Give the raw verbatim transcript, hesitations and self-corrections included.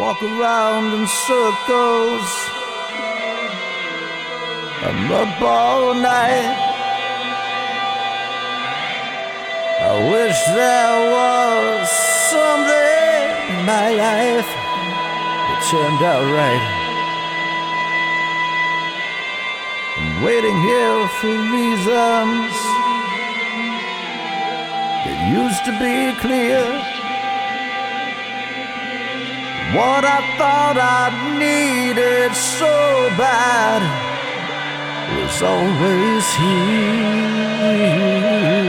walk around in circles. I'm up all night. I wish there was something in my life that turned out right. I'm waiting here for reasons that used to be clear. What I thought I needed so bad was always here.